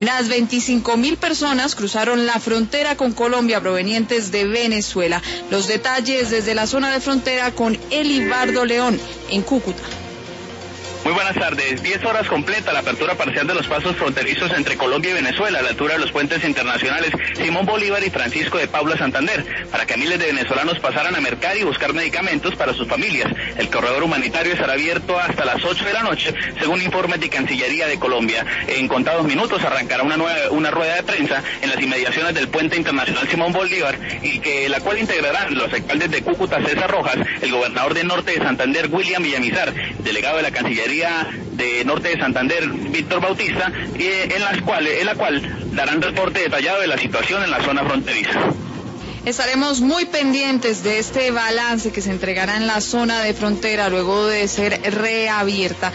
Unas 25.000 personas cruzaron la frontera con Colombia provenientes de Venezuela. Los detalles desde la zona de frontera con Elibardo León, en Cúcuta. Muy buenas tardes. 10 horas completa la apertura parcial de los pasos fronterizos entre Colombia y Venezuela a la altura de los puentes internacionales Simón Bolívar y Francisco de Paula Santander, para que miles de venezolanos pasaran a mercar y buscar medicamentos para sus familias. El corredor humanitario estará abierto hasta las 8 de la noche, según informes de Cancillería de Colombia. En contados minutos arrancará una rueda de prensa en las inmediaciones del puente internacional Simón Bolívar, la cual integrarán los alcaldes de Cúcuta, César Rojas, el gobernador de Norte de Santander, William Villamizar, delegado de la Cancillería de Norte de Santander, Víctor Bautista, en la cual darán reporte detallado de la situación en la zona fronteriza. Estaremos muy pendientes de este balance que se entregará en la zona de frontera luego de ser reabierta.